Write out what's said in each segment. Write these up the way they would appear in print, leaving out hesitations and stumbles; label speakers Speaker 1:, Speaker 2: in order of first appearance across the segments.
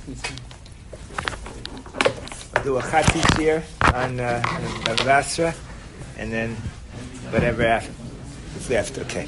Speaker 1: I'll do a Chati Shir on Basra, and then whatever after. Okay.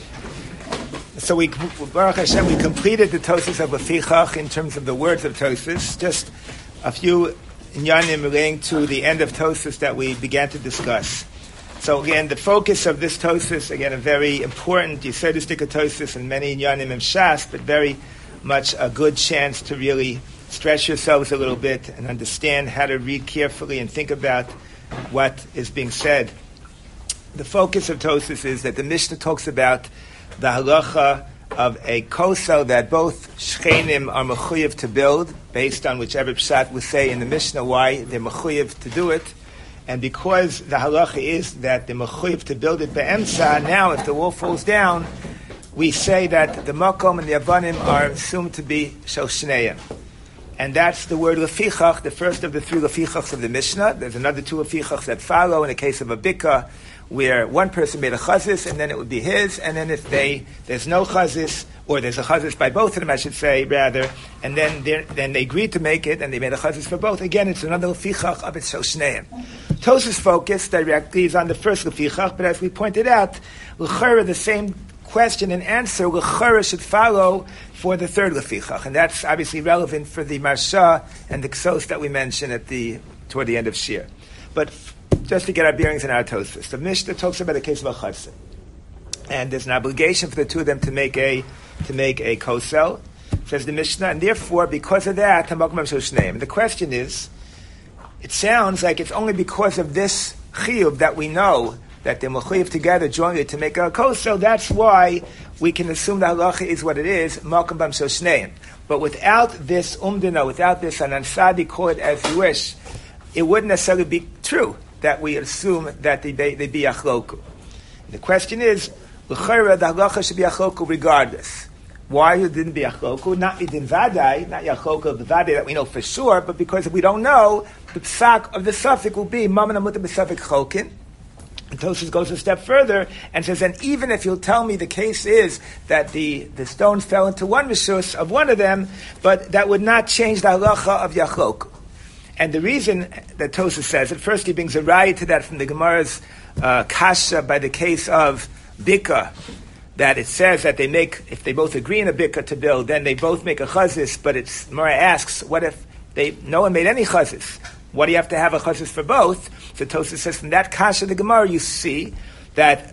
Speaker 1: So Baruch Hashem, we completed the Tosas of Lefichach in terms of the words of Tosas. Just a few inyanim relating to the end of Tosas that we began to discuss. So again, the focus of this Tosas, again, a very important Yesodistic Tosas and many inyanim in Shas, but very much a good chance to really stretch yourselves a little bit and understand how to read carefully and think about what is being said. The focus of Tosas is that the Mishnah talks about the halacha of a kosel that both shchenim are mechuyev to build, based on whichever pshat we say in the Mishnah why they're mechuyev to do it. And because the halacha is that they're mechuyev to build it be'emsa, now if the wall falls down, we say that the makom and the avanim are assumed to be shel shneim. And that's the word lefichach, the first of the three lefichachs of the Mishnah. There's another two lefichachs that follow in the case of a bika, where one person made a chazis, and then it would be his, and then if there's no chazis, or there's a chazis by both of them, I should say, rather, and then they agreed to make it, and they made a chazis for both. Again, it's another lefichach of its shel shneim. Tosas' focus directly is on the first lefichach, but as we pointed out, l'chara, the same question and answer, l'chara should follow for the third lefichach, and that's obviously relevant for the marsha and the ksos that we mentioned toward the end of Shir. But just to get our bearings in our Tosas, the Mishnah talks about the case of a chassid, and there's an obligation for the two of them to make a kosel, says the Mishnah, and therefore, because of that, and the question is, it sounds like it's only because of this chiyuv that we know that they're mechuyev together jointly to make a kosel. That's why we can assume the halacha is what it is, malkam bam shneim. But without this umdina, without this anansadi, call it as you wish, it wouldn't necessarily be true that we assume that they be achloku. The question is, l'chayra, the halacha should be achloku regardless. Why it didn't be achloku? Not midin vadai, not yachloku of the vadai that we know for sure, but because if we don't know, the psak of the suffix will be maman amuta b'suffix chokin. And Tosfos goes a step further and says, and even if you'll tell me the case is that the stones fell into one rishus of one of them, but that would not change the halacha of yachloku. And the reason that Tosfos says it, first he brings a raya to that from the Gemara's kasha by the case of bika, that it says that they make, if they both agree in a bika to build, then they both make a chazis, but Gemara asks, what if no one made any chazis? What do you have to have a chazis for both? So Tosfos says from that kasha the Gemara you see that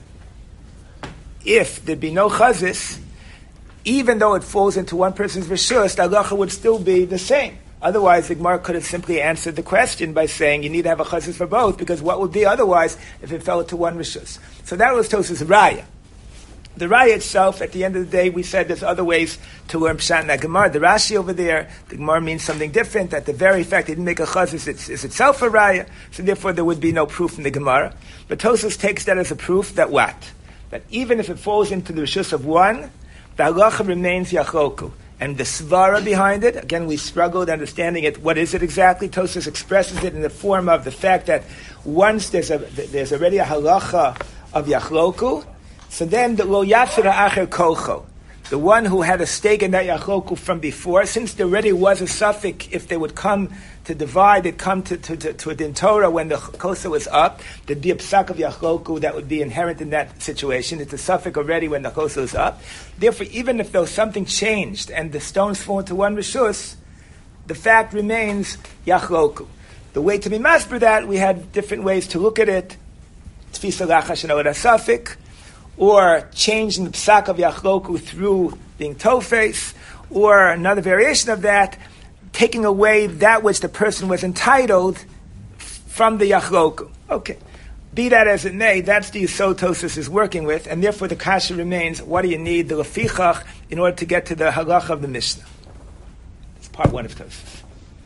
Speaker 1: if there'd be no chazis, even though it falls into one person's rishus, the halacha would still be the same. Otherwise, the Gemara could have simply answered the question by saying you need to have a chazis for both, because what would be otherwise if it fell into one rishus? So that was Tosfos' raya. The raya itself, at the end of the day, we said there's other ways to learn pshat in that Gemara. The Rashi over there, the Gemara means something different, that the very fact they didn't make a chazis is itself a raya, so therefore there would be no proof in the Gemara. But Tosfos takes that as a proof that what? That even if it falls into the rishus of one, the halacha remains yachloku. And the svara behind it, again, we struggled understanding it. What is it exactly? Tosfos expresses it in the form of the fact that once there's already a halacha of yachloku, so then the lo yafira acher kocho, the one who had a stake in that yachloku from before, since there already was a suffix, if they would come to divide, they'd come to a din Torah when the kosa was up, there'd be a psak of yachloku that would be inherent in that situation. It's a suffix already when the kosa was up. Therefore, even if there was something changed and the stones fall into one rishus, the fact remains yachloku. The way to be masber that, we had different ways to look at it. Tfisa lachash and suffix, or changing the psak of yachloku through being tofes, or another variation of that, taking away that which the person was entitled from the yachloku. Okay. Be that as it may, that's the yisod Tosfos is working with, and therefore the kasha remains, what do you need, the lefichach, in order to get to the halacha of the Mishnah? It's part one of Tosfos.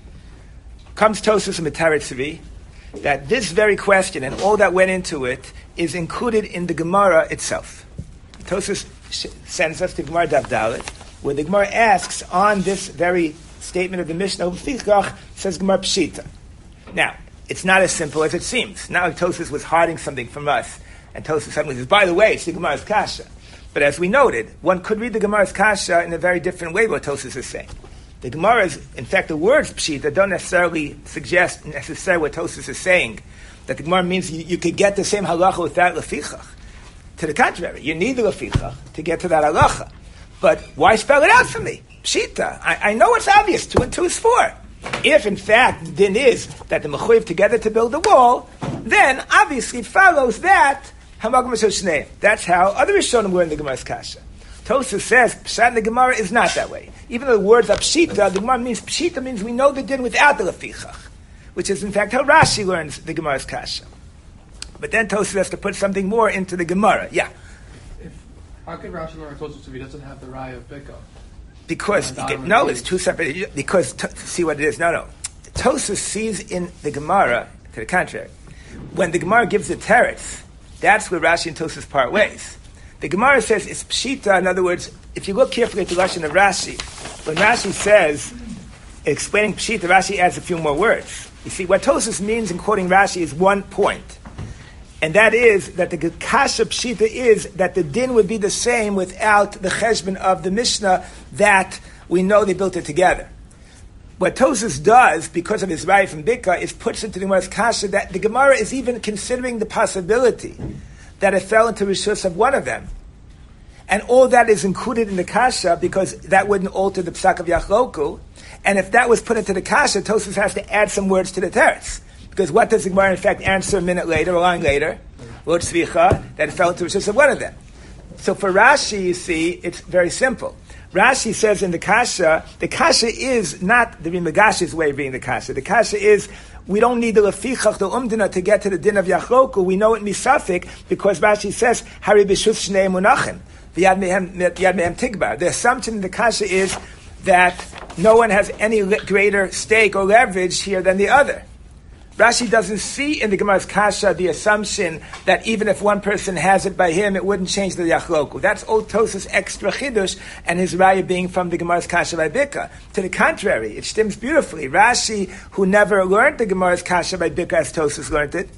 Speaker 1: Comes Tosfos and Metaret Tzvi, that this very question and all that went into it is included in the Gemara itself. Tosfos sends us to Gemara Daf Dalet, where the Gemara asks on this very statement of the Mishnah, says Gemara Pshita. Now, it's not as simple as it seems. Not like Tosfos was hiding something from us, and Tosfos suddenly says, by the way, it's the Gemara's kasha. But as we noted, one could read the Gemara's kasha in a very different way what Tosfos is saying. The Gemara is, in fact, the words pshita don't necessarily suggest what Tosfos is saying. That the Gemara means you could get the same halacha without lefichach. To the contrary, you need the lefichach to get to that halacha. But why spell it out for me? Pshita. I know it's obvious. 2 and 2 is 4. If, in fact, the din is that the mechuyev together to build the wall, then obviously it follows that hamagam shoshnei. That's how other Rishonim were in the Gemara's kasha. Tosfos says pshat in the Gemara is not that way. Even though the words are pshita, the Gemara means pshita means we know the din without the lefichach, which is in fact how Rashi learns the Gemara's kasha. But then Tosfos has to put something more into the Gemara. Yeah.
Speaker 2: How can Rashi learn Tosfos if he doesn't have the raya of Bika?
Speaker 1: Because it's 2 separate. Because see what it is. No. Tosfos sees in the Gemara to the contrary. When the Gemara gives the teretz, that's where Rashi and Tosfos part ways. The Gemara says it's pshita. In other words, if you look carefully at the lashon of Rashi, when Rashi says explaining pshita, Rashi adds a few more words. You see, what Tosfos means in quoting Rashi is one point, and that is that the kasha pshita is that the din would be the same without the cheshbon of the Mishnah that we know they built it together. What Tosfos does, because of his raya from Bika, is puts into the Gemara's kasha that the Gemara is even considering the possibility that it fell into rishus of one of them. And all that is included in the kasha because that wouldn't alter the psak of Yachloku. And if that was put into the kasha, Tosfos has to add some words to the teretz. Because what does the Gemara in fact answer a minute later, a line later? Lo tzvicha, that it fell into rishus of one of them. So for Rashi, you see, it's very simple. Rashi says in the kasha is not the Rimagash's way of reading the kasha. The kasha is, we don't need the lefichach, the umdina, to get to the din of Yachloku. We know it misafik because Rashi says, Hari b'shus shnei munachim, v'yad mehem tigbar. The assumption in the kasha is that no one has any greater stake or leverage here than the other. Rashi doesn't see in the Gemara's kasha the assumption that even if one person has it by him, it wouldn't change the Yachloku. That's old Tosfos extra chidush, and his raya being from the Gemara's kasha by Bika. To the contrary, it stems beautifully. Rashi, who never learned the Gemara's kasha by Bika as Tosfos learned it,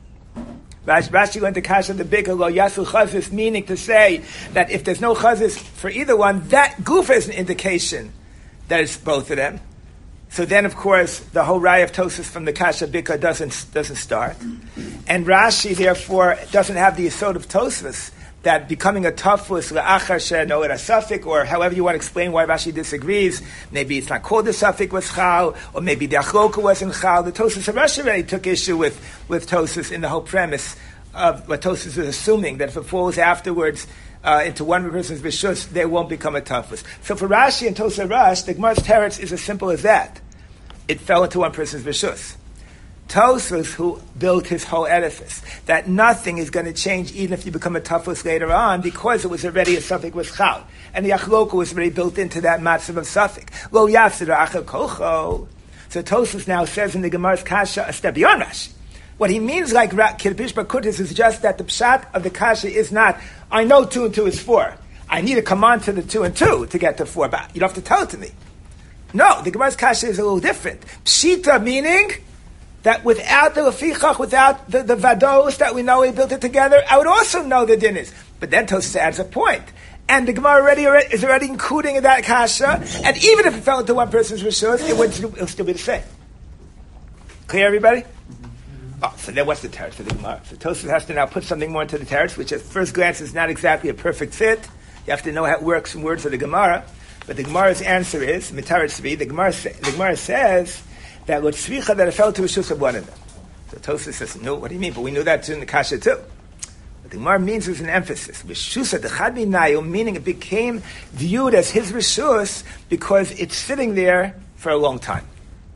Speaker 1: Rashi learned the kasha of the Bika, lo yasu chazis, meaning to say that if there's no chazis for either one, that gufa is an indication that it's both of them. So then, of course, the whole raya of Tosfos from the kasha Bika doesn't start, and Rashi therefore doesn't have the yesod of Tosfos that becoming a tafus le'achar she'no et asafik, or however you want to explain why Rashi disagrees. Maybe it's not called the safik was chal, or maybe the achloka wasn't chal. The Tosfos of Rashi already took issue with Tosfos in the whole premise of what Tosfos is assuming that if it falls afterwards into one person's rishus, they won't become a tafus. So for Rashi and Tosfos Rash, the Gemara's teretz is as simple as that. It fell into one person's rishus. Tosfos, who built his whole edifice, that nothing is going to change even if you become a tafus later on, because it was already a suffix with chal, and the achloka was already built into that matzav of suffix. Lo yafsid achal kocho. So Tosfos now says in the Gemara's kasha a step beyond Rashi. What he means, like Kirpish Bakutis, is just that the pshat of the kasha is not, I know 2 and 2 is 4. I need to come on to the 2 and 2 to get to 4, but you don't have to tell it to me. No, the Gemara's kasha is a little different. Pshita meaning that without the lefichach, without the vados that we know we built it together, I would also know the din is. But then Tosfos adds a point. And the Gemara is already including in that kasha, and even if it fell into one person's rishus, it would still be the same. Clear, everybody? Oh, so then what's the teretz for the Gemara? So Tosfos has to now put something more into the teretz, which at first glance is not exactly a perfect fit. You have to know how it works in words of the Gemara. But the Gemara's answer is, Mitaretz Tzvi, the Gemara says that what tzvicha that it fell to rishus of one of them. So Tosfos says, no, what do you mean? But we knew that too in the kasha too. What the Gemara means is an emphasis. Rishusa dechad minayu, meaning it became viewed as his rishus because it's sitting there for a long time.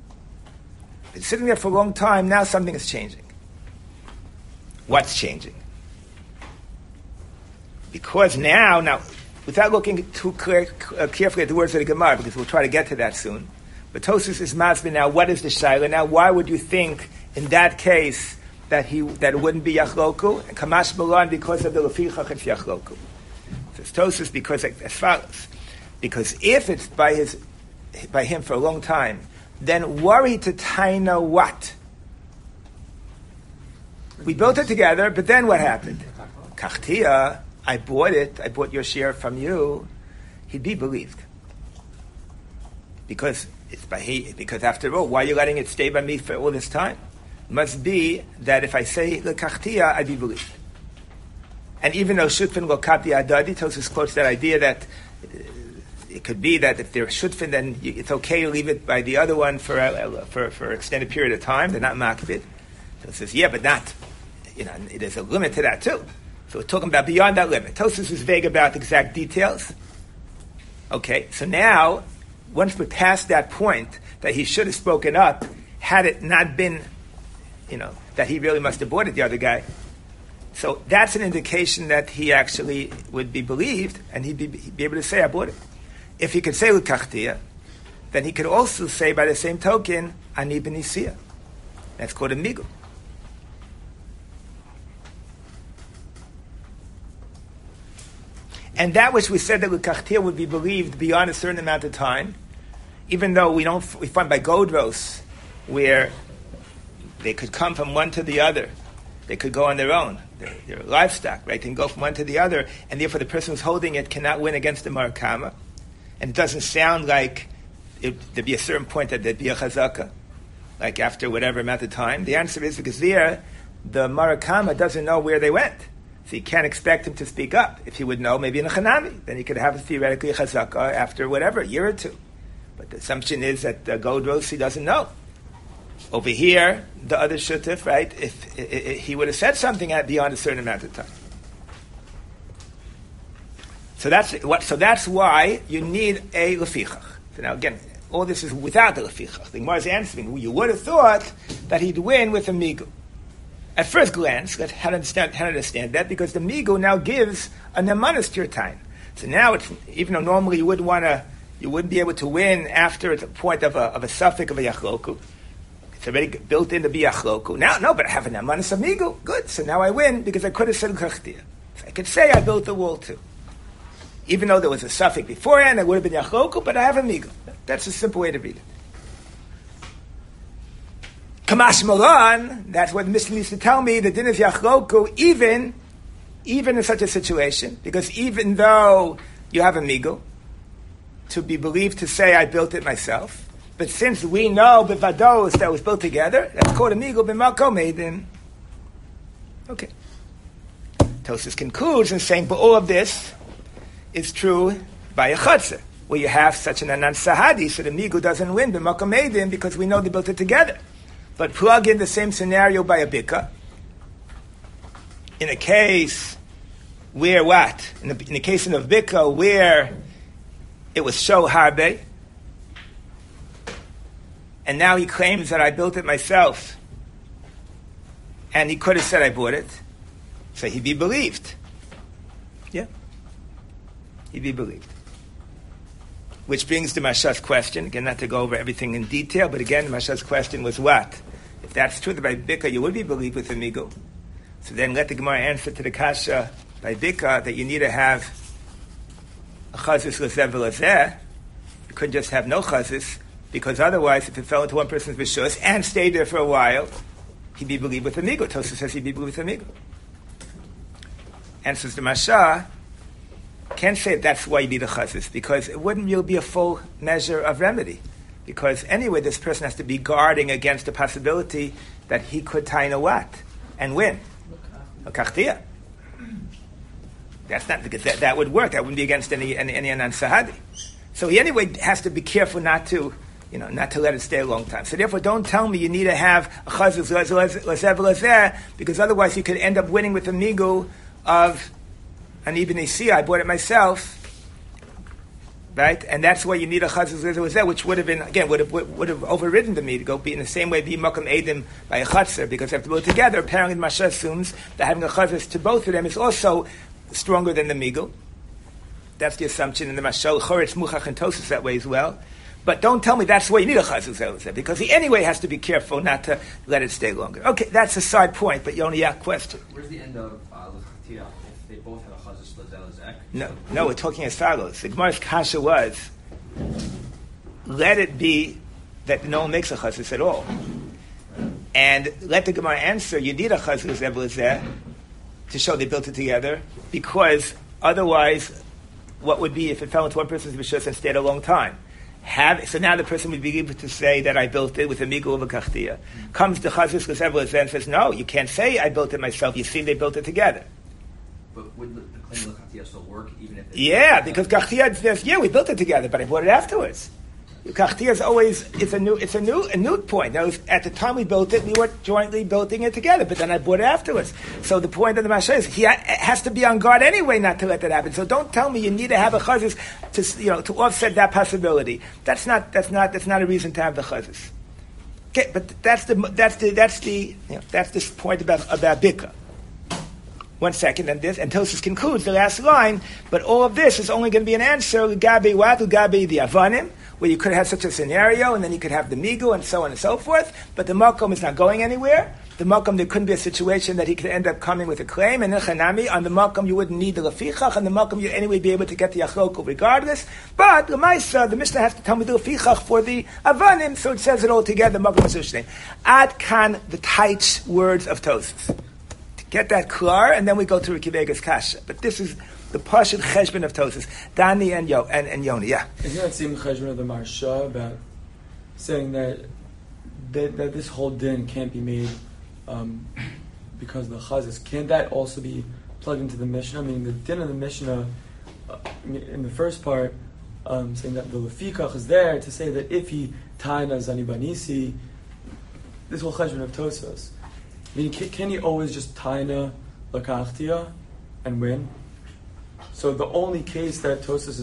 Speaker 1: It's sitting there for a long time, now something is changing. What's changing? Because now, without looking too carefully at the words of the Gemara, because we'll try to get to that soon, but Tosfos is masbih now, what is the shaila? Now, why would you think, in that case, that it wouldn't be Yachloku? And Kamash Malan, because of the Lefichach, it's Yachloku. So it's Tosfos because as follows. Because if it's by him for a long time, then worry to taina what? We built it together, but then what happened? Kachtia, I bought your share from you, he'd be believed. Because It's by he, because after all, why are you letting it stay by me for all this time? Must be that if I say lekachtia, I'd be believed. And even though shutfin lo kapti adadi, Tosfos quotes that idea that it could be that if they're shutfin, then it's okay to leave it by the other one for an extended period of time. They're not makbid. So it says, yeah, but not. There's a limit to that too. So we're talking about beyond that limit. Tosfos is vague about the exact details. Okay, so now, once we're past that point that he should have spoken up, had it not been, that he really must have aborted the other guy. So that's an indication that he actually would be believed, and he'd be able to say, I aborted. If he could say l'kachtia, then he could also say, by the same token, ani b'nisiya. That's called a migul. And that which we said that l'kachtia would be believed beyond a certain amount of time, even though we find by Godros where they could come from one to the other, they could go on their own. They're livestock, right? They can go from one to the other, and therefore the person who's holding it cannot win against the marakama. And it doesn't sound like there'd be a certain point that there'd be a chazaka, like after whatever amount of time. The answer is because there, the marakama doesn't know where they went. So you can't expect him to speak up. If he would know, maybe in a chanami, then he could have theoretically a chazaka after whatever, a year or two. But the assumption is that Godros, he doesn't know. Over here, the other shutif, right, if he would have said something beyond a certain amount of time. So that's why you need a lefichach. So now again, all this is without the lefichach. The Gemara is answering. You would have thought that he'd win with a migu. At first glance, let's understand that, because the migu now gives a nemanis to your time. So now, even though normally you wouldn't be able to win after the point of a suffix of a yachloku. It's already built in to be yachloku. Now, no, but I have a nemanis of migu. Good. So now I win because I could have said l'kachtia. So I could say I built the wall too. Even though there was a suffix beforehand, it would have been yachloku, but I have a migu. That's a simple way to read it. Kamash Moran, that's what the Mishnah needs to tell me, the din is yachloku, even in such a situation, because even though you have a migu, to be believed to say I built it myself, but since we know bevados that was built together, that's called a migu b'makom edim. Okay. Tosfos concludes in saying, but all of this is true by a chutzah, where you have such an anan sahadi, so the migu doesn't win b'makom edim because we know they built it together. But plug in the same scenario by a bika. In a case where what? In the case of bika where it was show harbe, and now he claims that I built it myself, and he could have said I bought it, so he'd be believed. Yeah, he'd be believed. Which brings to Masha's question, again, not to go over everything in detail, but again, Masha's question was what? If that's true, that by bika you would be believed with a migu. So then let the Gemara answer to the kasha by bika that you need to have a chazis l'zeh v'l'zeh. You couldn't just have no chazis, because otherwise, if it fell into one person's b'shus and stayed there for a while, he'd be believed with a migu. Tosfos says he'd be believed with a migu. Answers the Masha, can't say that's why you need a chazis, because it wouldn't really be a full measure of remedy. Because anyway, this person has to be guarding against the possibility that he could tie in a wat and win. A kachtia. That's not, because that would work. That wouldn't be against any anan sahadi. So he anyway has to be careful not to let it stay a long time. So therefore, don't tell me you need to have a chazuz l'zeh, because otherwise you could end up winning with the migu of an ibn Isi. I bought it myself. Right, and that's why you need a chazuz l'zeh, which would have been again would have overridden the migu to go be in the same way be makom edim by a chatzar, because they have to go together. Apparently, the Masha assumes that having a chazuz to both of them is also stronger than the migu. That's the assumption in the Masha. Choretz muchach and Tosfos that way as well. But don't tell me that's why you need a chazuz l'zeh, because he anyway has to be careful not to let it stay longer. Okay, that's a side point, but you only ask question.
Speaker 3: Where's the end of l'chatia if they both have a chazuz l'zeh?
Speaker 1: No, we're talking as follows. The Gemara's kasha was, let it be that no one makes a chazuz at all. And let the Gemara answer, you need a chazuz l'zeh to show they built it together, because otherwise, what would be if it fell into one person's b'shus and stayed a long time? So now the person would be able to say that I built it with a migul of a kachtia. Comes the chazis l'sevel and says, no, you can't say I built it myself. You see, they built it together.
Speaker 3: But would the claim of kachtia still work even if?
Speaker 1: Yeah, because kachtia says, yeah, we built it together, but I bought it afterwards. Kachtia is always a new point. Now, at the time we built it, we were jointly building it together, but then I bought it afterwards. So the point of the Masha is he has to be on guard anyway not to let that happen. So don't tell me you need to have a chazis to offset that possibility. That's not a reason to have the chazis. Okay, but that's the point about bika. 1 second, and Tosfos concludes the last line. But all of this is only going to be an answer Gabi what Gabi the avanim, where you could have such a scenario, and then you could have the migu, and so on and so forth. But the makom is not going anywhere. The makom, there couldn't be a situation that he could end up coming with a claim. And then chanami, on the makom you wouldn't need the lefichach, and the makom you'd anyway be able to get the yachloku regardless. But the Maisa, the Mishnah has to tell me the lefichach for the avanim, so it says it all together. Makom Masushneim. Ad kan the tight words of Tosfos. Get that klar, and then we go to Riki Vega's kasha. But this is the pashut cheshbon of Tosfos. Dani and Yoni, yeah.
Speaker 2: Isn't that same cheshbon of the Marsha about saying that this whole din can't be made because of the chazis? Can't that also be plugged into the Mishnah? I mean, the din of the Mishnah in the first part, saying that the lefikach is there to say that if he taina zani banisi, this whole cheshbon of Tosfos. I mean, can he always just taina lakachtia and win? So the only case that Tosfos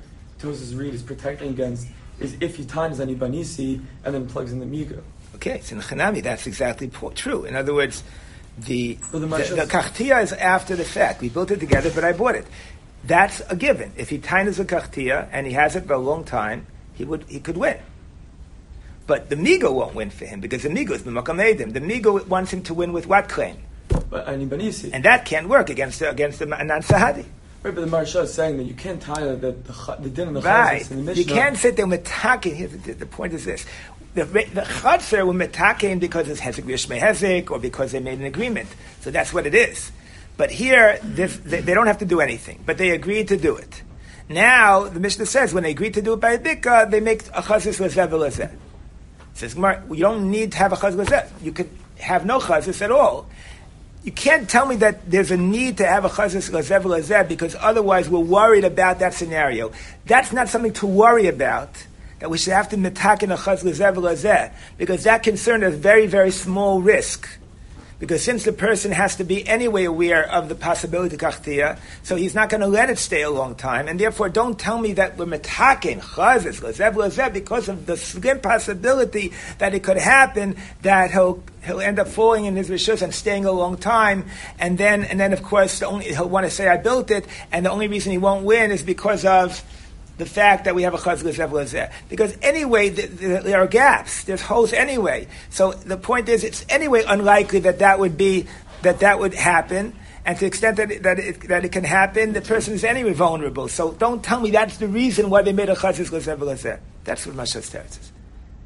Speaker 2: read is protecting against is if he taina zani banisi and then plugs in the miga.
Speaker 1: Okay, so in Chanami, that's exactly true. In other words, the kachtia is after the fact. We built it together, but I bought it. That's a given. If he tainas a kachtia and he has it for a long time, he could win. But the migo won't win for him because the migo is b'makam edim. The migo wants him to win with what claim?
Speaker 2: And
Speaker 1: that can't work against the Anan Sahadi.
Speaker 2: Right, but the Marsha is saying that you can't tie that the din of the
Speaker 1: right.
Speaker 2: chazis in the Mishnah.
Speaker 1: You can't sit there metaking. The point is this: the chazir were metaking because it's hezek v'yishmei hezek, or because they made an agreement. So that's what it is. But here, they don't have to do anything, but they agreed to do it. Now the Mishnah says when they agreed to do it by a bika, they make a chazis lezev v'lezeh. Says Gemara, you don't need to have a chazis lezev. You could have no chazis at all. You can't tell me that there's a need to have a chazis lezev v'lezeh because otherwise we're worried about that scenario. That's not something to worry about. That we should have to metakin a chazis lezev v'lezeh because that concern is very, very small risk. Because since the person has to be anyway aware of the possibility of kachtia, so he's not going to let it stay a long time, and therefore don't tell me that we're metakin chazis lezev v'lezeh because of the slim possibility that it could happen that he'll end up falling in his rishus and staying a long time, and then of course he'll want to say I built it, and the only reason he won't win is because of the fact that we have a chazis lezev v'lezeh. Because anyway, there are gaps. There's holes anyway. So the point is, it's anyway unlikely that would happen. And to the extent that it can happen, the person is anyway vulnerable. So don't tell me that's the reason why they made a chazis lezev v'lezeh. That's what Mashas Teretz is.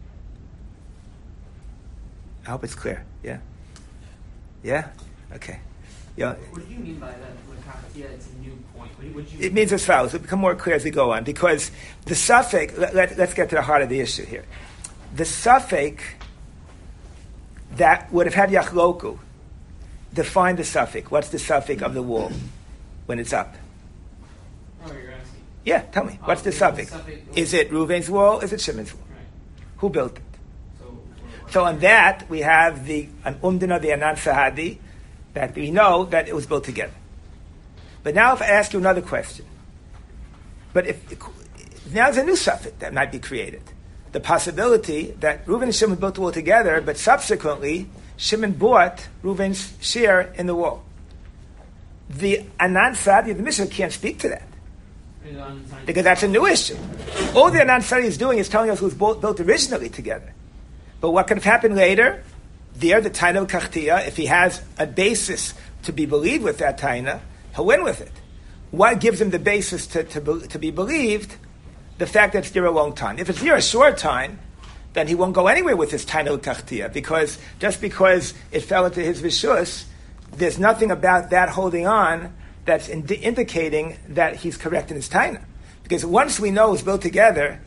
Speaker 1: I hope it's clear. Yeah? Yeah? Okay. Yeah.
Speaker 4: What do you mean by that? It's a new point.
Speaker 1: It means as follows. It'll become more clear as we go on. Because the suffix, let's get to the heart of the issue here. The suffix that would have had yachloku, define the suffix. What's the suffix of the wall when it's up?
Speaker 4: Oh, you're asking.
Speaker 1: Yeah, tell me. What's the suffix? Is it Reuven's wall? Is it Shimon's wall?
Speaker 4: Right.
Speaker 1: Who built it? So on that, we have the umdina, the Anan Sahadi, that we know that it was built together. But now if I ask you another question, now there's a new suffix that might be created. The possibility that Reuven and Shimon built the wall together, but subsequently Shimon bought Reuven's share in the wall. The Anan Sadi of the Mishnah can't speak to that. Because that's a new issue. All the Anan Sadi is doing is telling us it was built originally together. But what could have happened later? There, the Taina of Kachtia, if he has a basis to be believed with that Taina, he'll win with it. What gives him the basis to be believed? The fact that it's there a long time. If it's there a short time, then he won't go anywhere with his Taina of Kachtia, because just because it fell into his Rishus, there's nothing about that holding on that's indicating that he's correct in his Taina. Because once we know it's built together,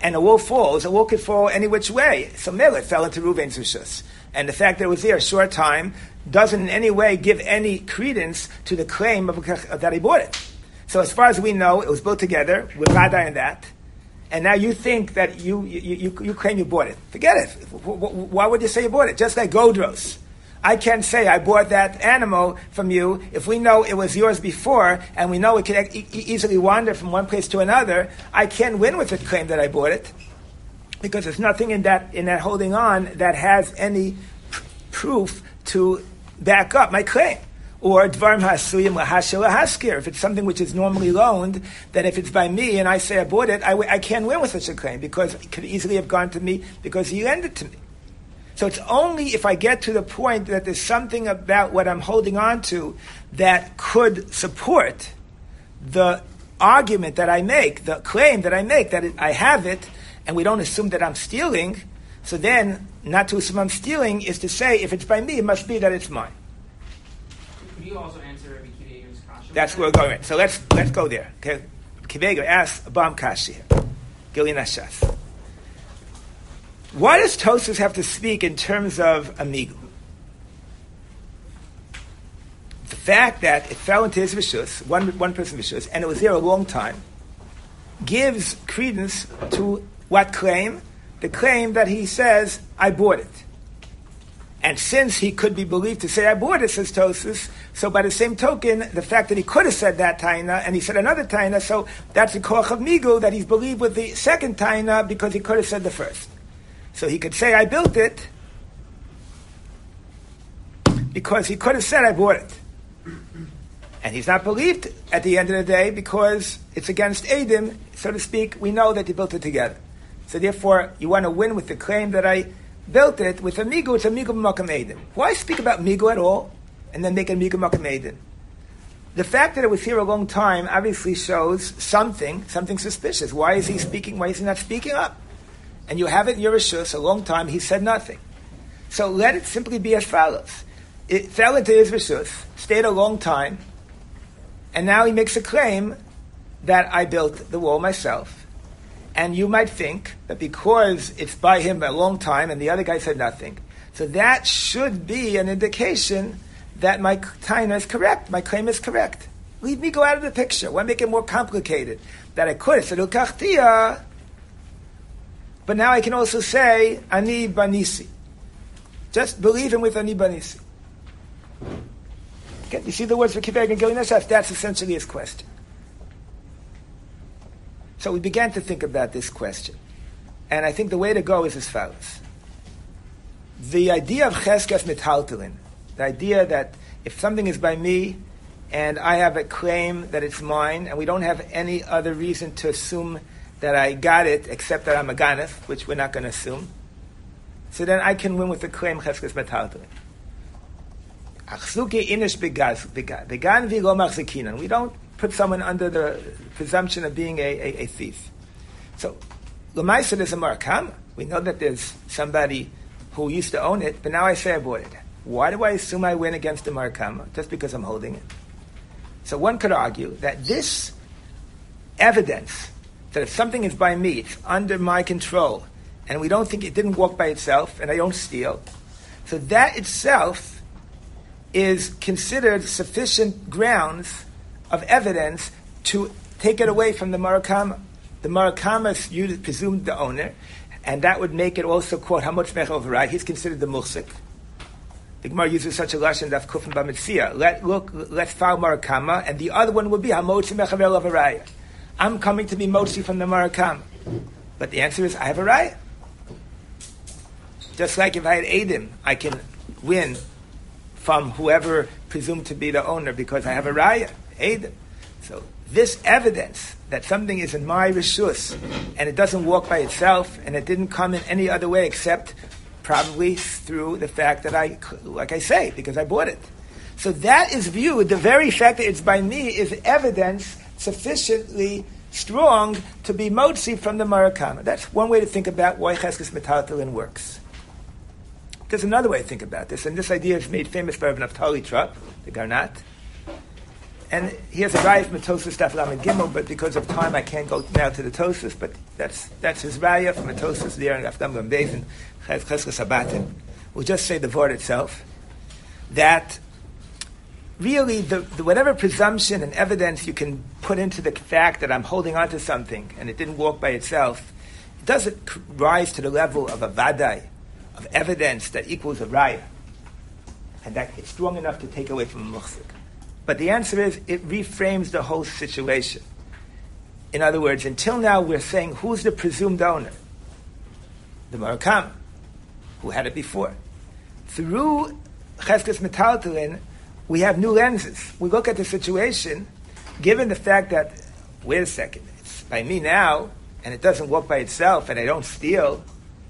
Speaker 1: and a wool falls, a wool could fall any which way. So Mele fell into Reuven's rishus. And the fact that it was there a short time doesn't in any way give any credence to the claim that he bought it. So as far as we know, it was built together with Vadai and that. And now you think that you claim you bought it. Forget it. Why would you say you bought it? Just like Godros. I can't say I bought that animal from you if we know it was yours before and we know it can easily wander from one place to another. I can't win with the claim that I bought it because there's nothing in that holding on that has any proof to back up my claim. Or dvarim hasuyim lahashel lahaskir. If it's something which is normally loaned, then if it's by me and I say I bought it, I can't win with such a claim because it could easily have gone to me because he lent it to me. So it's only if I get to the point that there's something about what I'm holding on to that could support the argument that I make, the claim that I make, that I have it, and we don't assume that I'm stealing. So then, not to assume I'm stealing is to say, if it's by me, it must be that it's mine.
Speaker 4: Could you also answer Rabbi Akiva Eiger's kasha?
Speaker 1: That's where we're going. So let's go there. Okay, Akiva Eiger asks a bomb kashi here. Gili Nashas. Why does Tosfos have to speak in terms of amigu? The fact that it fell into his rishus, one person's rishus, and it was there a long time, gives credence to what claim? The claim that he says, I bought it. And since he could be believed to say, I bought it, says Tosfos, so by the same token, the fact that he could have said that taina, and he said another taina, so that's the koach of migu, that he's believed with the second taina, because he could have said the first. So he could say, I built it, because he could have said, I bought it. And he's not believed at the end of the day, because it's against Eidim, so to speak, we know that he built it together. So therefore, you want to win with the claim that I built it with a migu, it's a migu b'makam Eidim. Why speak about migu at all, and then make a migu b'makam Eidim? The fact that it was here a long time obviously shows something suspicious. Why is he speaking? Why is he not speaking up? And you have it in your rishus a long time, he said nothing. So let it simply be as follows. It fell into his rishus, stayed a long time, and now he makes a claim that I built the wall myself. And you might think that because it's by him a long time and the other guy said nothing, so that should be an indication that my taina is correct, my claim is correct. Leave me go out of the picture. Why make it more complicated? That I could have said, Ukachtia, but now I can also say, Ani Banisi. Just believe him with Ani Banisi. Okay, you see the words for Akiva Eiger and Gili Nashas? That's essentially his question. So we began to think about this question. And I think the way to go is as follows. The idea of Cheskes Metaltalin, the idea that if something is by me and I have a claim that it's mine and we don't have any other reason to assume that I got it except that I'm a ganef, which we're not going to assume, so then I can win with the claim Cheskes Metaltalin. Achzuki inish beganvi lo machzikinan. We don't put someone under the presumption of being a thief. So, l'maisa there's a marakama. We know that there's somebody who used to own it, but now I say I bought it. Why do I assume I win against the marakama? Just because I'm holding it. So one could argue that this evidence that if something is by me, it's under my control, and we don't think it didn't walk by itself, and I don't steal, so that itself is considered sufficient grounds of evidence to take it away from the marakama. The marakama, you presumed the owner, and that would make it also quote Hamotz Mechel V'Rai. He's considered the muhsik. The Gemara uses such a lashon daf kufin b'mitzia. Let's file marakama, and the other one would be Hamotz Mechel V'Rai. I'm coming to be motzi from the marakama, but the answer is I have a raya. Just like if I had Eidim, I can win from whoever presumed to be the owner because I have a raya. Eidim. So this evidence that something is in my rishus and it doesn't walk by itself and it didn't come in any other way except probably through the fact that like I say, because I bought it. So that is viewed, the very fact that it's by me is evidence sufficiently strong to be motzi from the marakama. That's one way to think about why Cheskes Metaltalin works. There's another way to think about this, and this idea is made famous by Rav Naftali Trop, the Garnat. And here's a raya from the Tosfos Daf Lamed Gimel, but because of time I can't go now to the Tosfos, but that's his raya from the Tosfos there in Daf Lamed Beis Cheskes Sabatim. We'll just say the word itself, that really the whatever presumption and evidence you can put into the fact that I'm holding on to something and it didn't walk by itself, it doesn't rise to the level of a vadai, of evidence that equals a raya, and that it's strong enough to take away from a muhsik. But the answer is, it reframes the whole situation. In other words, until now we're saying, who's the presumed owner? The Murakam, who had it before. Through Cheskes Metaltalin, we have new lenses. We look at the situation, given the fact that, wait a second, it's by me now, and it doesn't walk by itself, and I don't steal.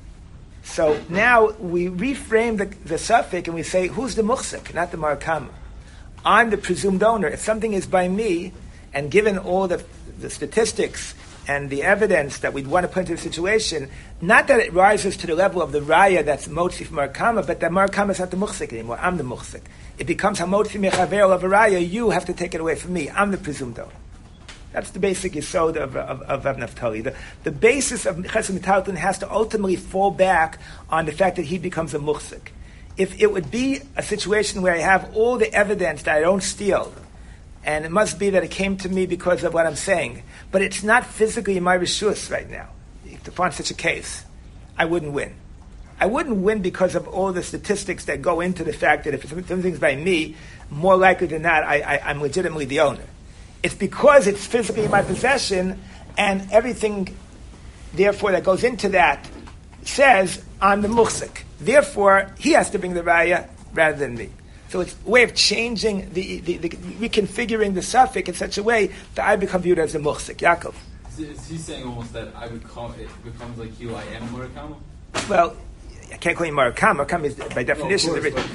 Speaker 1: So now we reframe the suffix, and we say, who's the muhsik, not the Murakam? I'm the presumed owner. If something is by me, and given all the statistics and the evidence that we'd want to put into the situation, not that it rises to the level of the raya that's motzi from Marakama, but that Marakama is not the muhsik anymore. I'm the muhsik. It becomes hamotzi mechaver of a raya. You have to take it away from me. I'm the presumed owner. That's the basic yesod of Rav Naftali. The basis of Chesed Metalton has to ultimately fall back on the fact that he becomes a muhsik. If it would be a situation where I have all the evidence that I don't steal, and it must be that it came to me because of what I'm saying, but it's not physically in my reshus right now, to find such a case, I wouldn't win. I wouldn't win because of all the statistics that go into the fact that if something's by me, more likely than not, I'm legitimately the owner. It's because it's physically in my possession, and everything, therefore, that goes into that says, I'm the muhsik. Therefore, he has to bring the raya rather than me. So it's a way of changing, the reconfiguring the suffix in such a way that I become viewed as a muhsik. Yaakov.
Speaker 5: Is he saying almost that it becomes like you, I am Murakama?
Speaker 1: Well, I can't call you Murakama. Murakama is by definition,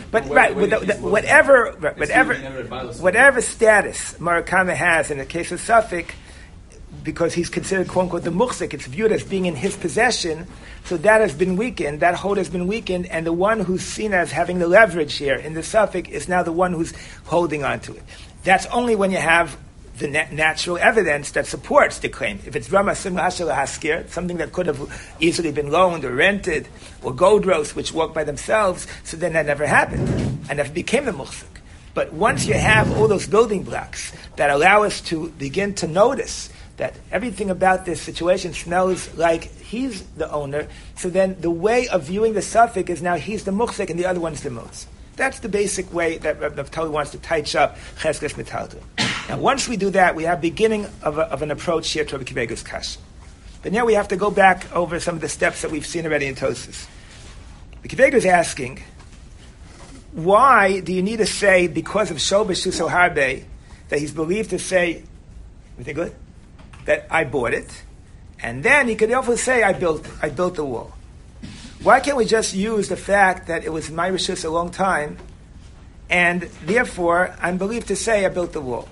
Speaker 1: whatever status Murakama has in the case of suffix, because he's considered quote unquote the muhsik, it's viewed as being in his possession. So that has been weakened, that hold has been weakened, and the one who's seen as having the leverage here in the suffix is now the one who's holding on to it. That's only when you have the natural evidence that supports the claim. If it's Rama Simla Hashel Haskir, something that could have easily been loaned or rented, or Goldros, which walk by themselves, so then that never happened, and that became the muhsik. But once you have all those building blocks that allow us to begin to notice that everything about this situation smells like he's the owner, so then the way of viewing the suffix is now he's the muhsik and the other one's the mos. That's the basic way that Naftali wants to touch up Cheskes Metalton. Now, once we do that, we have beginning of an approach here to Rabbi Akiva Eiger's kasha. But now we have to go back over some of the steps that we've seen already in Tosfos. Rabbi Akiva Eiger is asking, why do you need to say, because of Shobesh Suso Harbe, that he's believed to say, everything good? That I bought it, and then he could also say I built the wall. Why can't we just use the fact that it was my reshus a long time, and therefore I'm believed to say I built the wall?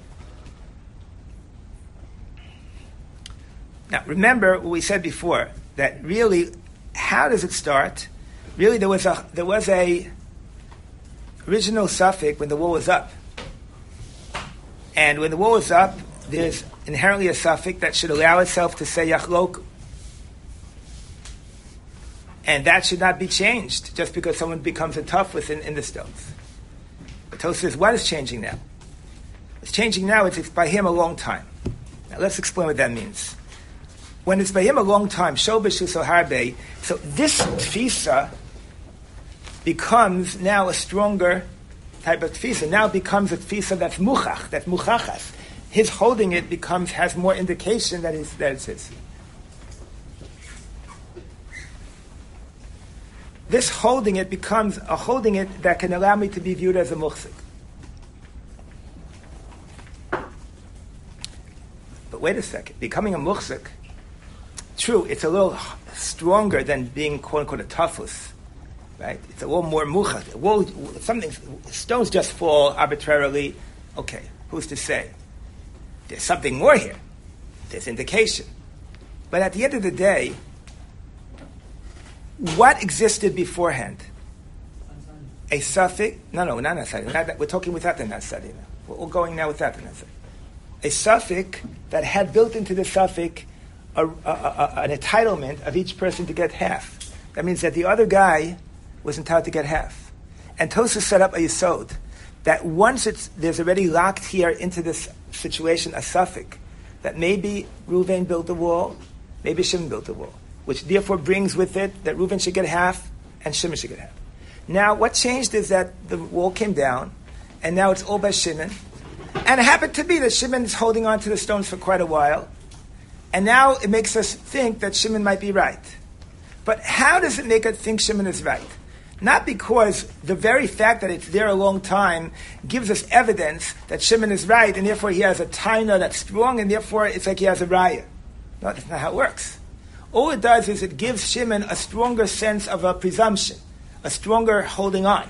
Speaker 1: Now remember what we said before, that really, how does it start? Really, there was a original suffix when the wall was up, and when the wall was up, there's inherently a suffix that should allow itself to say yachlok. And that should not be changed just because someone becomes a tough in the stones. But Tosfos says, what is changing now? What's changing now is it's by him a long time. Now let's explain what that means. When it's by him a long time, Shobesh Suso Harbe, so this tfisa becomes now a stronger type of tfisa. Now it becomes a tfisa that's muchach, that's muchachas. His holding it has more indication that it's his. This holding it becomes a holding it that can allow me to be viewed as a muhsik. But wait a second, becoming a muhsik, true, it's a little stronger than being quote unquote a tafus, right? It's a little more muchach. Stones just fall arbitrarily. Okay, who's to say? There's something more here. There's indication. But at the end of the day, what existed beforehand? A suffix? No, not nasari. We're talking without the nasari now. We're going now without the nasari. a suffix that had built into the suffix an entitlement of each person to get half. That means that the other guy was entitled to get half. And Tosfos set up a yesod that once there's already locked here into this situation a suffix that maybe Reuven built the wall, maybe Shimon built the wall, which therefore brings with it that Reuven should get half and Shimon should get half. Now, what changed is that the wall came down, and now it's all by Shimon. And it happened to be that Shimon is holding on to the stones for quite a while, and now it makes us think that Shimon might be right. But how does it make us think Shimon is right? Not because the very fact that it's there a long time gives us evidence that Shimon is right, and therefore he has a taina that's strong, and therefore it's like he has a raya. No, that's not how it works. All it does is it gives Shimon a stronger sense of a presumption, a stronger holding on.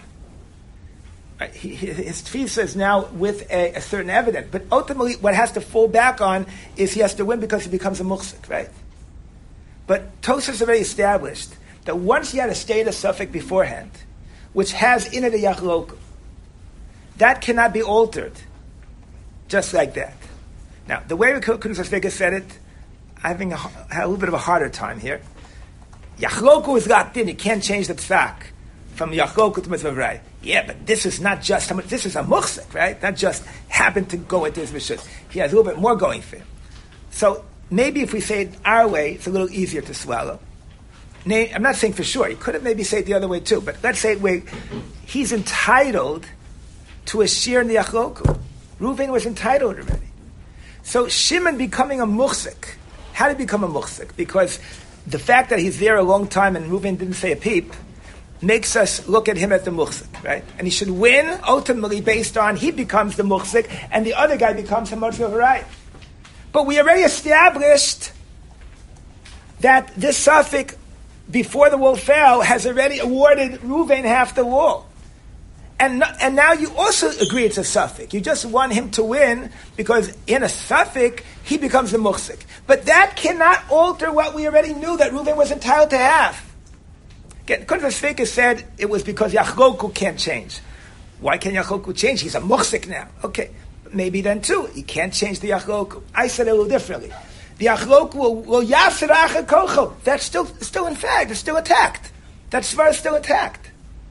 Speaker 1: His tefillah is now with a certain evidence, but ultimately what has to fall back on is he has to win because he becomes a muhsik, right? But Tosfos already established that once he had a state of suffix beforehand, which has in it a yachloku, that cannot be altered just like that. Now, the way Kudus HaSvega said it, I'm having a little bit of a harder time here. Yachloku is locked in, you can't change the psak from Yachloku to Mitzvah Rai. Yeah, but this is not just, this is a muhsik, right? Not just happened to go into his Rishus. He has a little bit more going for him. So maybe if we say it our way, it's a little easier to swallow. I'm not saying for sure. You could have maybe said it the other way too, but let's say he's entitled to a shir in the Yachloku. Reuven was entitled already. So Shimon becoming a muhsik. How did he become a muhsik? Because the fact that he's there a long time and Reuven didn't say a peep makes us look at him as the muhsik, right? And he should win ultimately based on he becomes the muhsik and the other guy becomes a Motzei Harai. But we already established that this suffix before the wall fell has already awarded Reuven half the wall. And now you also agree it's a suffix. You just want him to win because in a suffix he becomes the muhsik. But that cannot alter what we already knew that Reuven was entitled to half. Again, Kudus HaSvega said it was because Yachloku can't change. Why can't Yachloku change? He's a muhsik now. Okay, maybe then too. He can't change the Yachloku. I said it a little differently. The Yachloku will yasir acher kocho. That's still in fact, it's still attacked. That svar is still attacked.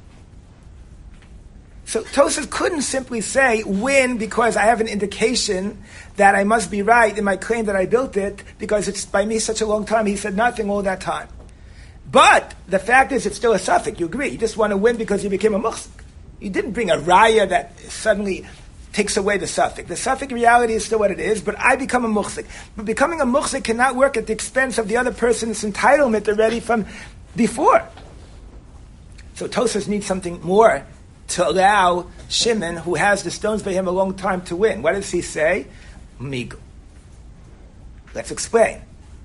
Speaker 1: So Tosfos couldn't simply say, win because I have an indication that I must be right in my claim that I built it because it's by me such a long time. He said nothing all that time. But the fact is it's still a suffix. You agree. You just want to win because you became a muhsik. You didn't bring a raya that suddenly takes away the suffix. The suffix reality is still what it is, but I become a muhsik. But becoming a muhsik cannot work at the expense of the other person's entitlement already from before. So Tosfos needs something more to allow Shimon, who has the stones by him a long time, to win. What does he say? Migu. Let's explain.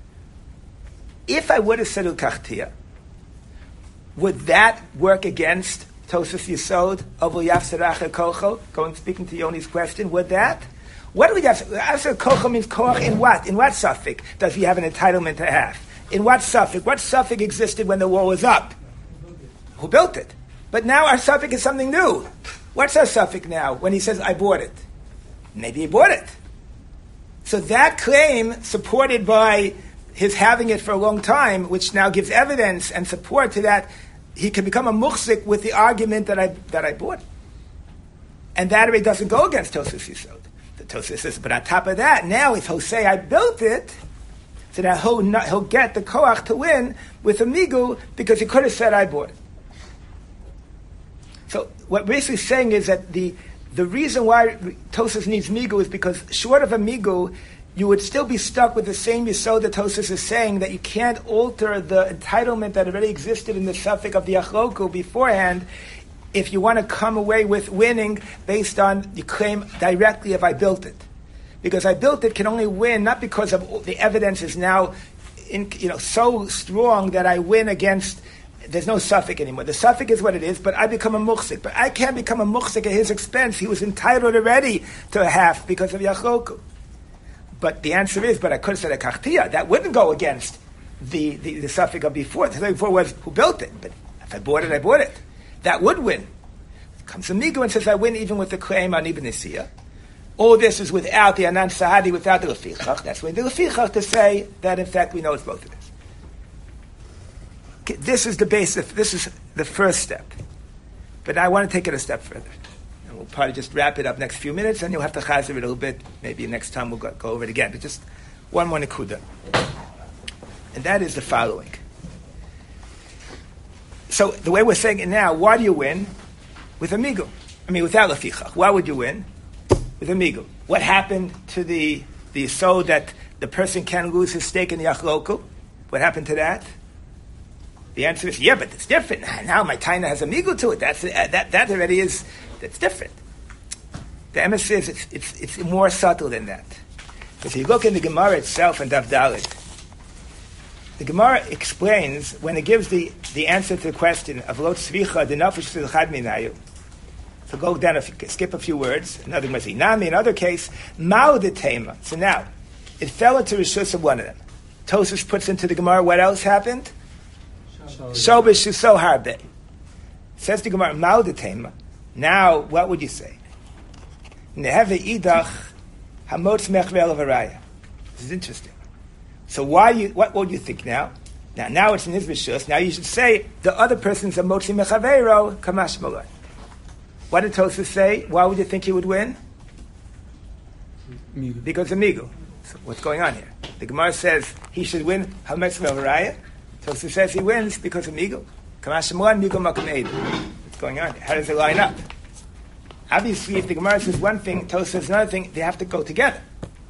Speaker 1: If I would have said Ukachtia, would that work against Tosfos Yisod of Yafsir Acher Kocho? Speaking to Yoni's question, would that? What do we have? Acher Kocho means koach in what? In what suffix does he have an entitlement to have? In what suffix? What suffix existed when the wall was up? Who built it? But now our suffix is something new. What's our suffix now when he says, I bought it? Maybe he bought it. So that claim, supported by his having it for a long time, which now gives evidence and support to that, he can become a muhsik with the argument that I bought. And that already doesn't go against Tosfos Yisod. The Tosfos says, but on top of that, now if he'll say, I built it, so that he'll get the koach to win with a migu because he could have said, I bought it. So what we're basically saying is that the reason why Tosfos needs migu is because short of a migu, you would still be stuck with the same yisod that Tosfos is saying, that you can't alter the entitlement that already existed in the suffix of the Yachloku beforehand if you want to come away with winning based on the claim directly if I built it. Because I built it can only win not because of the evidence is now so strong that I win against. There's no suffix anymore. The suffix is what it is, but I become a muhsik. But I can't become a muhsik at his expense. He was entitled already to a half because of Yachloku. But the answer is, but I could have said a kachtia. That wouldn't go against the suffix of before. The suffix before was who built it. But if I bought it, I bought it. That would win. Comes a migu and says I win even with the claim on Ibn Isiyah. all this is without the Anan Sahadi, without the Lefichach. That's when the Lefichach to say that in fact we know it's both of this. Okay, this is the basis. This is the first step. But I want to take it a step further. And we'll probably just wrap it up next few minutes, and you'll have to chazer it a little bit. Maybe next time we'll go over it again. But just one more nekuda. And that is the following. So the way we're saying it now, why do you win? With a migul. Without lefichach. Why would you win? With a migul. What happened to the so that the person can lose his stake in the achloku? What happened to that? The answer is, but it's different. Now my taina has a migul to it. That already is, that's different. The emes is, it's more subtle than that. If you look in the Gemara itself and Daf Dalet, the Gemara explains, when it gives the answer to the question of lo tzvicha the nafesh tzilchad minayu. So go down, skip a few words. Another Gemara, nami, another case, mao de tema. So now, it fell into rishus of one of them. Tosfos puts into the Gemara, what else happened? Shobish shuso harbe. Says the Gemara, mao de tema. Now, what would you say? Neheve idach hamotz mechvel varaya. This is interesting. So what would you think now? Now it's in his rishus. Now you should say the other person's a motzi mechaveiro kamash malay. What did Tosfos say? Why would you think he would win?
Speaker 2: Migul.
Speaker 1: Because of migul. So what's going on here? The Gemara says he should win hamotz mechaveiro. Tosfos says he wins because of migul. Kamash malay migul makam eid. What's going on here? How does it line up? Obviously, if the Gemara says one thing, Tosfos says another thing, they have to go together.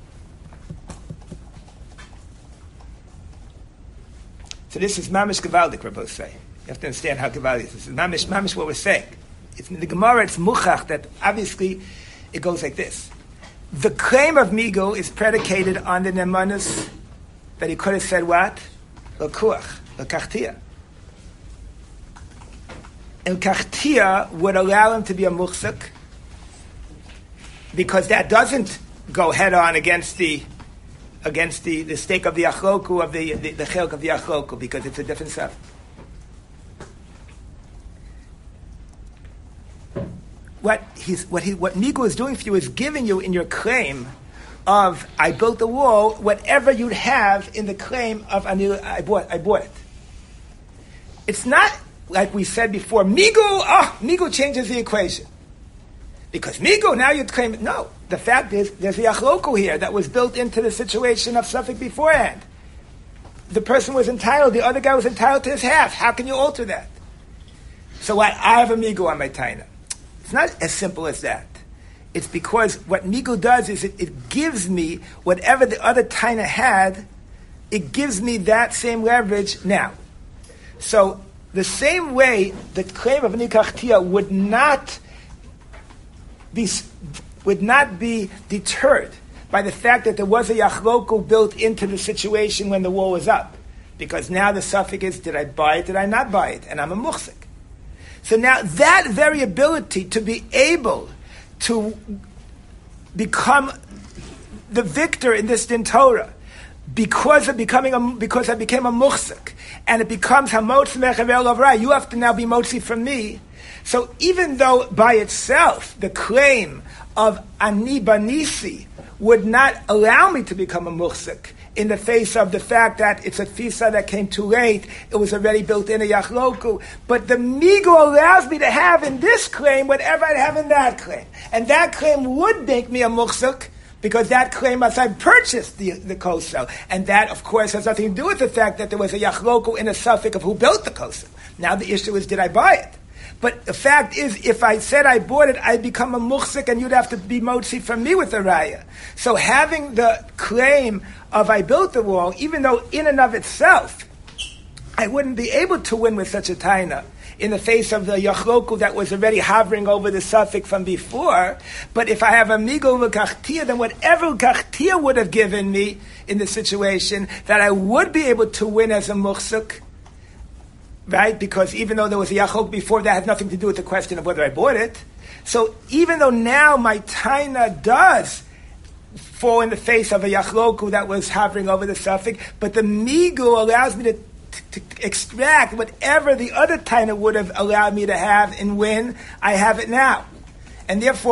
Speaker 1: So this is mamish gavaldik, we're both saying. You have to understand how gavaldik is. This is mamish what we're saying. It's in the Gemara, it's muchach, that obviously it goes like this. The claim of migul is predicated on the nemanus that he could have said what? L'kuach, l'kachtia. And kachtia would allow him to be a muchzak, because that doesn't go head on against the stake of the achloku, of the chilk of the achloku, because it's a different stuff. What migul is doing for you is giving you in your claim of I built the wall whatever you'd have in the claim of I bought it. It's not like we said before. Migul changes the equation. Because migul, now you'd claim it. No. The fact is, there's the achloku here that was built into the situation of Suffolk beforehand. The person was entitled, the other guy was entitled to his half. How can you alter that? So what? I have a migul on my taina. It's not as simple as that. It's because what migul does is it gives me whatever the other taina had, it gives me that same leverage now. So the same way the claim of nikachtia would not be deterred by the fact that there was a yachloku built into the situation when the wall was up. Because now the suffix is, did I buy it, did I not buy it? And I'm a muchzik. So now that very ability to be able to become the victor in this din Torah, because I became a muchzik, and it becomes hamotzi mechavel avrai, you have to now be motzi from me. So even though by itself the claim of ani banisi would not allow me to become a muchzik in the face of the fact that it's a fisa that came too late, it was already built in a yachloku, but the migul allows me to have in this claim whatever I have in that claim. And that claim would make me a muchzik, because that claim must have purchased the kosel. And that, of course, has nothing to do with the fact that there was a yachloku in a suffix of who built the kosel. Now the issue is, did I buy it? But the fact is, if I said I bought it, I'd become a muchzik, and you'd have to be motzi from me with the raya. So having the claim of I built the wall, even though in and of itself, I wouldn't be able to win with such a taina in the face of the yachloku that was already hovering over the suffix from before. But if I have a migul l'kachtia, then whatever l'kachtia would have given me in the situation, that I would be able to win as a muchzik, right? Because even though there was a yachok before, that had nothing to do with the question of whether I bought it. So even though now my taina does fall in the face of a yachloku that was hovering over the suffix, but the migul allows me to extract whatever the other taina would have allowed me to have and win, I have it now. And therefore,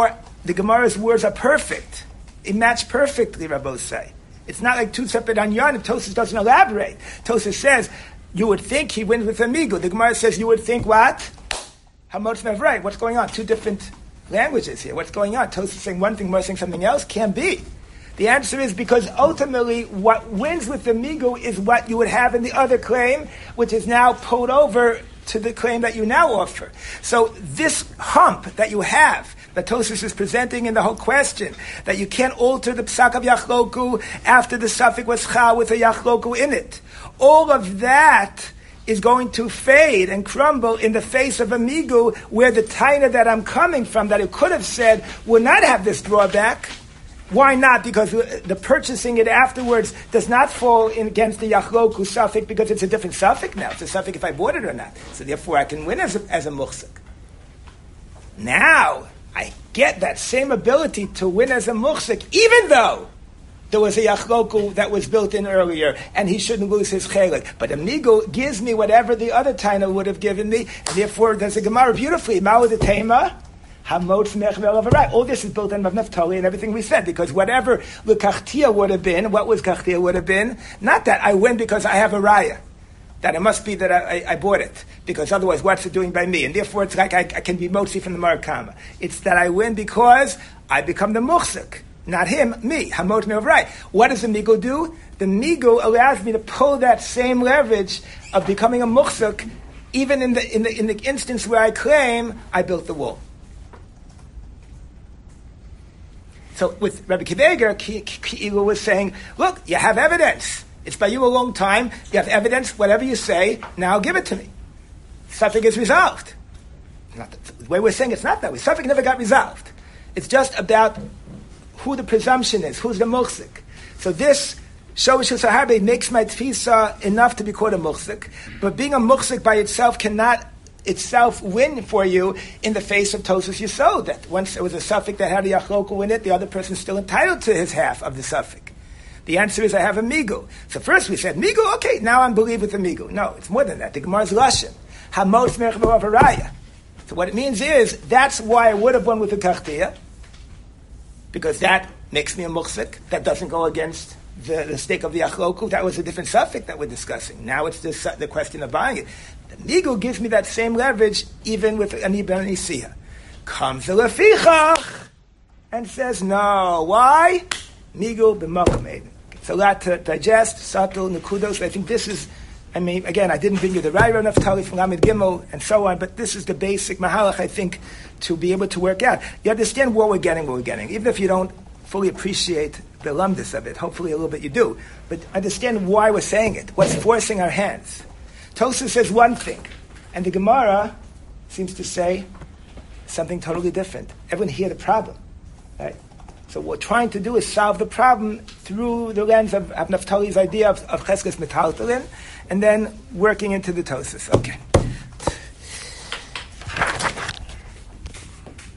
Speaker 1: the Gemara's words are perfect. It match perfectly, Rabbi say. It's not like two separate anyanim. Tosfos doesn't elaborate. Tosfos says, you would think he wins with amigo. The Gemara says, you would think what? Hamotz Mevrei. What's going on? Two different languages here. What's going on? Tosfos is saying one thing, Gemara saying something else? Can't be. The answer is because ultimately what wins with the migu is what you would have in the other claim, which is now pulled over to the claim that you now offer. So this hump that you have, that Tosfos is presenting in the whole question, that you can't alter the psak of yachloku after the suffix was cha with a yachloku in it. All of that is going to fade and crumble in the face of a migu, where the taina that I'm coming from, that it could have said, will not have this drawback. Why not? Because the purchasing it afterwards does not fall in against the yachloku suffix, because it's a different suffix now. It's a suffix if I bought it or not. So therefore I can win as a muchsik. Now, I get that same ability to win as a muchsik, even though there was a yachloku that was built in earlier, and he shouldn't lose his chelik. But amigo gives me whatever the other taina would have given me, and therefore there's a Gemara beautifully, Ma'u the Tema, all this is built in Rav Naftali and everything we said, because whatever l'kachtia would have been, what was kachtia would have been, not that I win because I have a raya, that it must be that I bought it, because otherwise what's it doing by me? And therefore it's like I can be motzi from the Marakama. It's that I win because I become the muchsik, not him, me. Hamot me'ovrai. What does the migo do? The migo allows me to pull that same leverage of becoming a muchsik, even in the instance where I claim I built the wall. So with Rabbi Kiveger, Ki'ilu was saying, look, you have evidence. It's by you a long time. You have evidence. Whatever you say, now give it to me. Suffix is resolved. The way we're saying it's not that way. Suffix never got resolved. It's just about who the presumption is, who's the muchsik. So this Shovish Sahabe makes my tfisa enough to be called a muchsik, but being a muchsik by itself cannot itself win for you in the face of Tosfos Yesod, that once there was a suffix that had a yachloku in it, the other person is still entitled to his half of the suffix. The answer is I have a migu. So first we said migu, okay, now I'm believed with the migu. No, it's more than that. The Gemara's lashon, hamos merchva avaraya. So what it means is that's why I would have won with the kachtia, because that makes me a muchsik. That doesn't go against the stake of the yachloku. That was a different suffix that we're discussing. Now it's the question of buying it. The migu gives me that same leverage even with ani ben Isiya. Comes the lefichach and says no. Why? Migu b'makom. It's a lot to digest, subtle, nekudos. I think this is, again, I didn't bring you the Raya Naftali from Lamed Gimel and so on, but this is the basic mahalach, I think, to be able to work out. You understand what we're getting, even if you don't fully appreciate the lumdus of it. Hopefully a little bit you do. But understand why we're saying it. What's forcing our hands. Tosfos says one thing, and the Gemara seems to say something totally different. Everyone hear the problem, right? So what we're trying to do is solve the problem through the lens of Naftali's idea of Cheskes Metaltalin, and then working into the Tosfos. Okay.